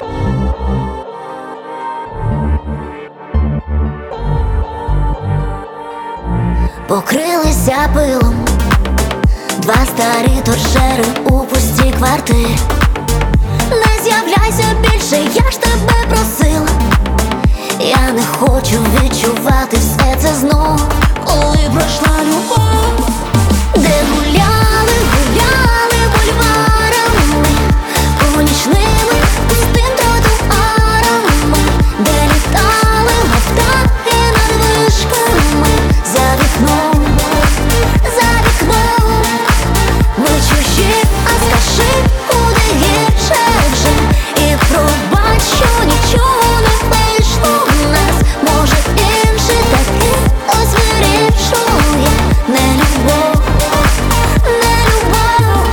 Покрилися пилом два старі торшери у пустій квартирі. Не з'являйся більше, я ж тебе просила. Я не хочу відчувати все це знов, коли пройшла любов. Де гуляли, гуляли бульварами, по нічними пустим тротуарами, де літали птахи над вишками. За вікном, за вікном ми чужі, а скажи, куди гірше вже. І пробач, що нічого не вийшло в нас. Може інший такий ось вирішує. Не любов, не любов.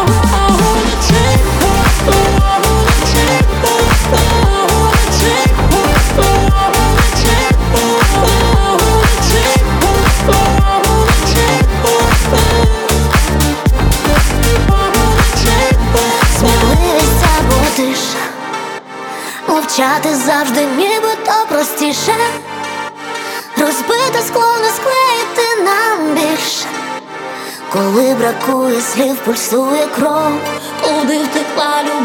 Сміливість або тиша, мовчати завжди нібито простіше. Розбите скло не склеїти нам більше. Коли бракує слів, пульсує кров, куди втекла любов.